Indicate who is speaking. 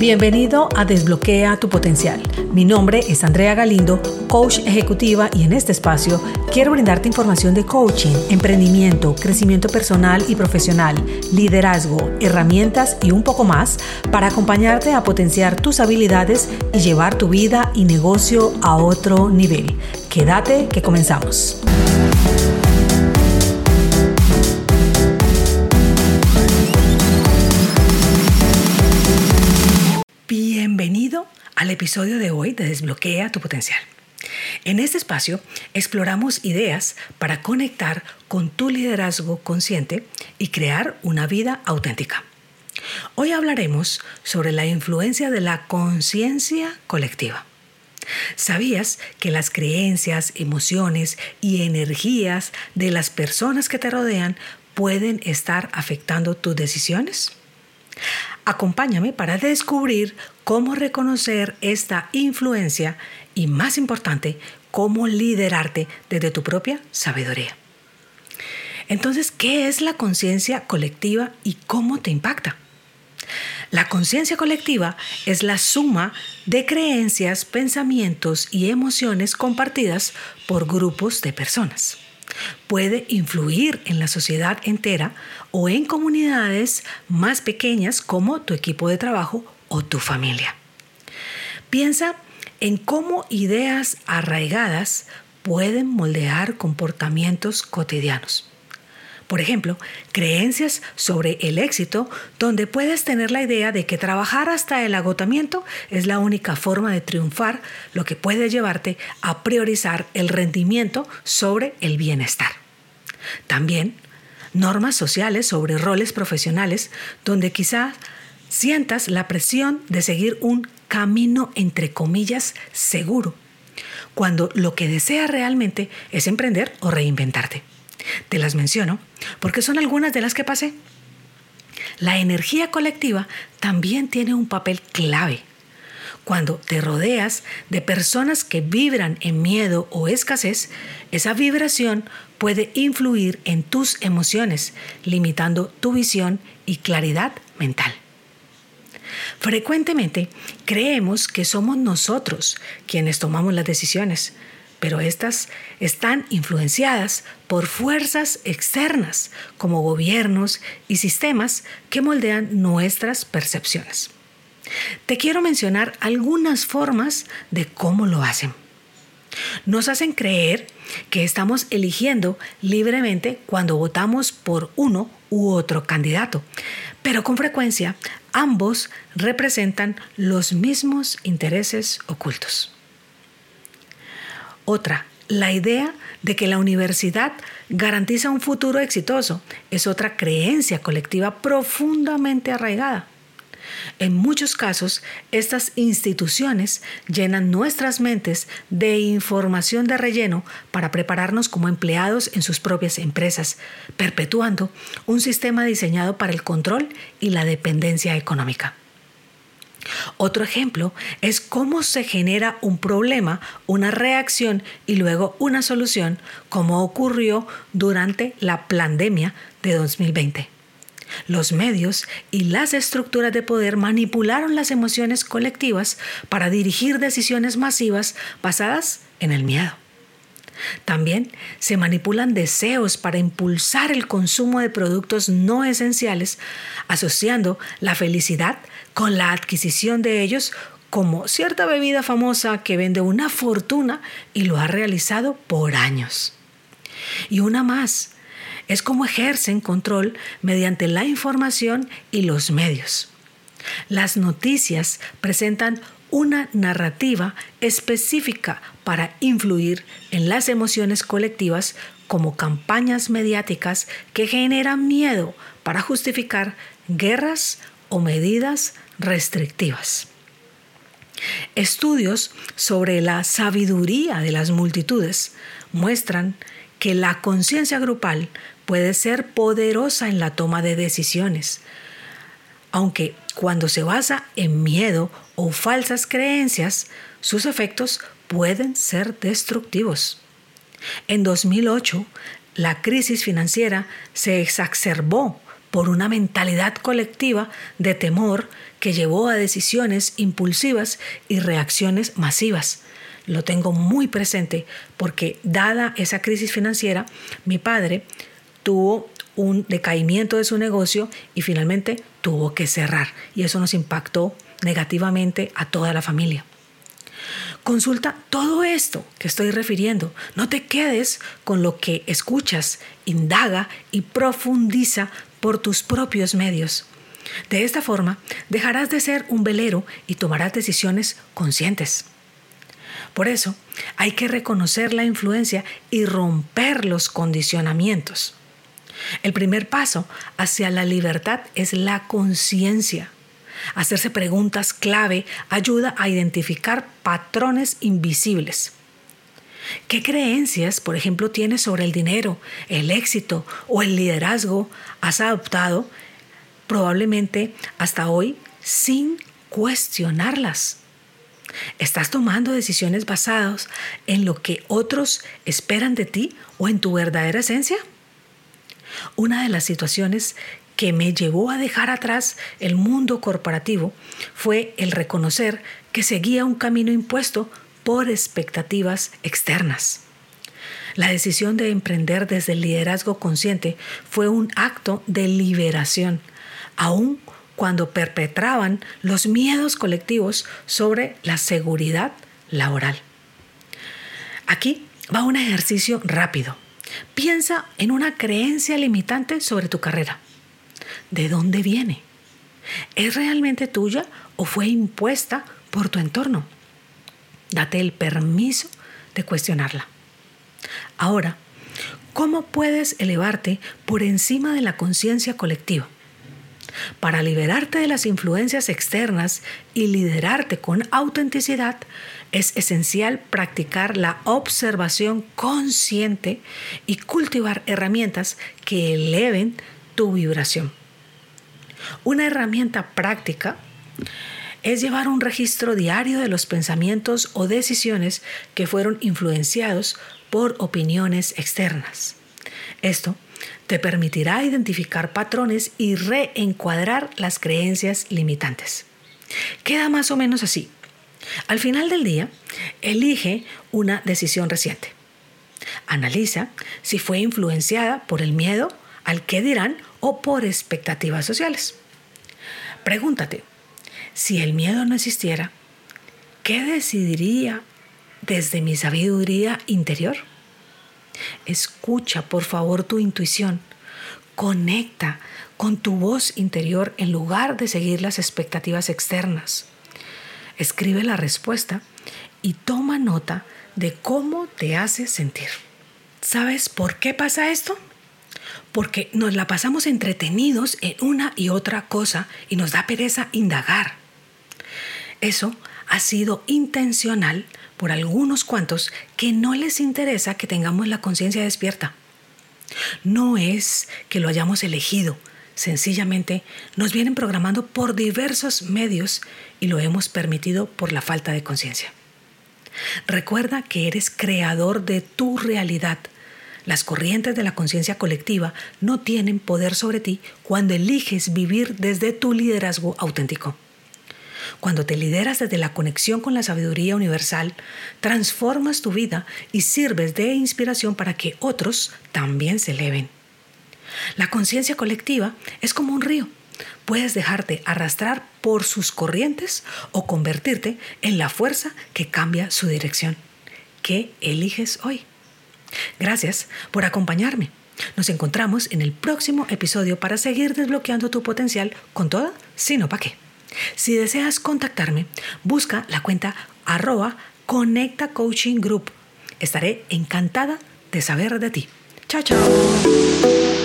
Speaker 1: Bienvenido a Desbloquea tu Potencial. Mi nombre es Andrea Galindo, coach ejecutiva, y en este espacio quiero brindarte información de coaching, emprendimiento, crecimiento personal y profesional, liderazgo, herramientas y un poco más para acompañarte a potenciar tus habilidades y llevar tu vida y negocio a otro nivel. Quédate que comenzamos. Bienvenido al episodio de hoy de Desbloquea tu Potencial. En este espacio exploramos ideas para conectar con tu liderazgo consciente y crear una vida auténtica. Hoy hablaremos sobre la influencia de la conciencia colectiva. ¿Sabías que las creencias, emociones y energías de las personas que te rodean pueden estar afectando tus decisiones? Acompáñame para descubrir cómo reconocer esta influencia y, más importante, cómo liderarte desde tu propia sabiduría. Entonces, ¿qué es la conciencia colectiva y cómo te impacta? La conciencia colectiva es la suma de creencias, pensamientos y emociones compartidas por grupos de personas. Puede influir en la sociedad entera o en comunidades más pequeñas como tu equipo de trabajo o tu familia. Piensa en cómo ideas arraigadas pueden moldear comportamientos cotidianos. Por ejemplo, creencias sobre el éxito, donde puedes tener la idea de que trabajar hasta el agotamiento es la única forma de triunfar, lo que puede llevarte a priorizar el rendimiento sobre el bienestar. También normas sociales sobre roles profesionales, donde quizás sientas la presión de seguir un camino entre comillas seguro, cuando lo que deseas realmente es emprender o reinventarte. Te las menciono porque son algunas de las que pasé. La energía colectiva también tiene un papel clave. Cuando te rodeas de personas que vibran en miedo o escasez, esa vibración puede influir en tus emociones, limitando tu visión y claridad mental. Frecuentemente creemos que somos nosotros quienes tomamos las decisiones, pero estas están influenciadas por fuerzas externas como gobiernos y sistemas que moldean nuestras percepciones. Te quiero mencionar algunas formas de cómo lo hacen. Nos hacen creer que estamos eligiendo libremente cuando votamos por uno u otro candidato, pero con frecuencia ambos representan los mismos intereses ocultos. Otra, la idea de que la universidad garantiza un futuro exitoso es otra creencia colectiva profundamente arraigada. En muchos casos, estas instituciones llenan nuestras mentes de información de relleno para prepararnos como empleados en sus propias empresas, perpetuando un sistema diseñado para el control y la dependencia económica. Otro ejemplo es cómo se genera un problema, una reacción y luego una solución, como ocurrió durante la pandemia de 2020. Los medios y las estructuras de poder manipularon las emociones colectivas para dirigir decisiones masivas basadas en el miedo. También se manipulan deseos para impulsar el consumo de productos no esenciales, asociando la felicidad con la adquisición de ellos, como cierta bebida famosa que vende una fortuna y lo ha realizado por años. Y una más, es como ejercen control mediante la información y los medios. Las noticias presentan una narrativa específica para influir en las emociones colectivas, como campañas mediáticas que generan miedo para justificar guerras o medidas restrictivas. Estudios sobre la sabiduría de las multitudes muestran que la conciencia grupal puede ser poderosa en la toma de decisiones, aunque cuando se basa en miedo o falsas creencias, sus efectos pueden ser destructivos. En 2008, la crisis financiera se exacerbó por una mentalidad colectiva de temor que llevó a decisiones impulsivas y reacciones masivas. Lo tengo muy presente porque, dada esa crisis financiera, mi padre tuvo un decaimiento de su negocio y finalmente tuvo que cerrar, y eso nos impactó negativamente a toda la familia. Consulta todo esto que estoy refiriendo. No te quedes con lo que escuchas, indaga y profundiza por tus propios medios. De esta forma, dejarás de ser un velero y tomarás decisiones conscientes. Por eso, hay que reconocer la influencia y romper los condicionamientos. El primer paso hacia la libertad es la conciencia. Hacerse preguntas clave ayuda a identificar patrones invisibles. ¿Qué creencias, por ejemplo, tienes sobre el dinero, el éxito o el liderazgo has adoptado probablemente hasta hoy sin cuestionarlas? ¿Estás tomando decisiones basadas en lo que otros esperan de ti o en tu verdadera esencia? Una de las situaciones que me llevó a dejar atrás el mundo corporativo fue el reconocer que seguía un camino impuesto por expectativas externas. La decisión de emprender desde el liderazgo consciente fue un acto de liberación, aun cuando perpetraban los miedos colectivos sobre la seguridad laboral. Aquí va un ejercicio rápido. Piensa en una creencia limitante sobre tu carrera. ¿De dónde viene? ¿Es realmente tuya o fue impuesta por tu entorno? Date el permiso de cuestionarla. Ahora, ¿cómo puedes elevarte por encima de la conciencia colectiva? Para liberarte de las influencias externas y liderarte con autenticidad, es esencial practicar la observación consciente y cultivar herramientas que eleven tu vibración. Una herramienta práctica es llevar un registro diario de los pensamientos o decisiones que fueron influenciados por opiniones externas. Esto te permitirá identificar patrones y reencuadrar las creencias limitantes. Queda más o menos así. Al final del día, elige una decisión reciente. Analiza si fue influenciada por el miedo al qué dirán o por expectativas sociales. Pregúntate, si el miedo no existiera, ¿qué decidiría desde mi sabiduría interior? Escucha, por favor, tu intuición. Conecta con tu voz interior en lugar de seguir las expectativas externas. Escribe la respuesta y toma nota de cómo te hace sentir. ¿Sabes por qué pasa esto? Porque nos la pasamos entretenidos en una y otra cosa y nos da pereza indagar. Eso ha sido intencional por algunos cuantos que no les interesa que tengamos la conciencia despierta. No es que lo hayamos elegido, sencillamente nos vienen programando por diversos medios y lo hemos permitido por la falta de conciencia. Recuerda que eres creador de tu realidad. Las corrientes de la conciencia colectiva no tienen poder sobre ti cuando eliges vivir desde tu liderazgo auténtico. Cuando te lideras desde la conexión con la sabiduría universal, transformas tu vida y sirves de inspiración para que otros también se eleven. La conciencia colectiva es como un río. Puedes dejarte arrastrar por sus corrientes o convertirte en la fuerza que cambia su dirección. ¿Qué eliges hoy? Gracias por acompañarme. Nos encontramos en el próximo episodio para seguir desbloqueando tu potencial con toda, sino pa' qué. Si deseas contactarme, busca la cuenta @Conecta Coaching Group. Estaré encantada de saber de ti. Chao, chao.